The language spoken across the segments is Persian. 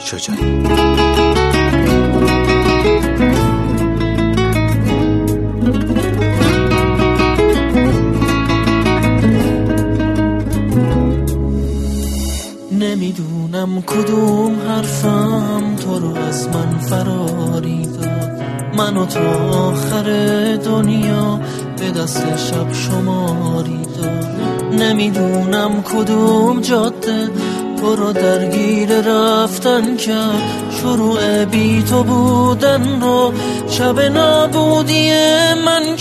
شجاعی. نمیدونم کدوم حرفم تو رو از من فراری داد، منو تا آخر دنیا به دست شب شماری داد. نمیدونم کدوم جاده تو رو درگیر رفتن کرد، شروع بی تو بودن رو شب نابودی من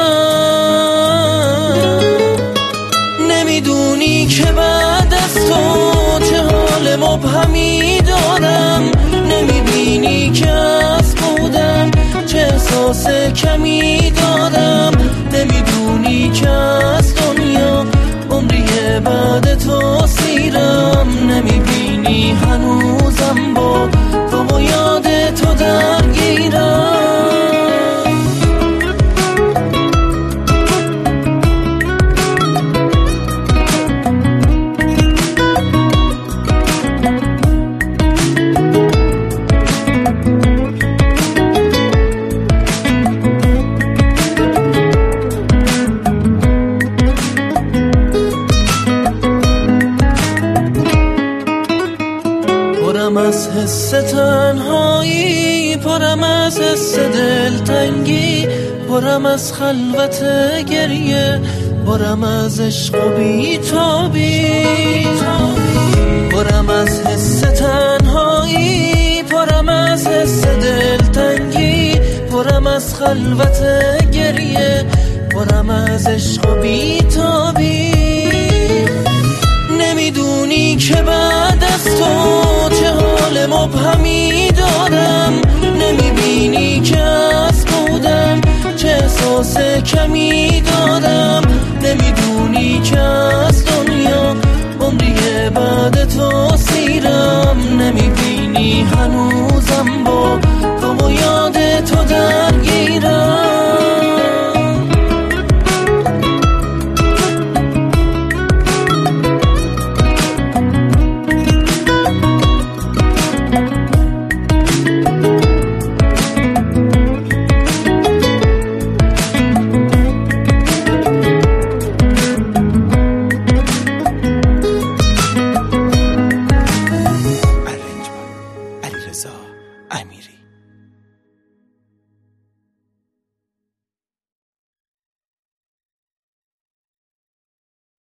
کرد. نمیدونی که بعد از تو چه حال مبهمی دارم، نمیبینی که از بودن چه احساس کمی دارم، نمیدونی که از دنیا عمری بعد تو سیرم، نمیبینی هنوزم با تو یاد تو درگیرم. پرم از حس تنهایی، پرم از حس دلتنگی، پرم از خلوت گریه، پرم از عشق و بی‌تابی. پرم از حس تنهایی، پرم از حس دلتنگی، پرم از خلوت گریه، پرم از عشق و بی‌تابی. نمیدونی که بعد از تو چه حال مبهمی دارم، نمیبینی که از بودن چه احساس کمی دارم، نمیدونی که از دنیا عمری بعد تو سیرم، نمیبینی هنوز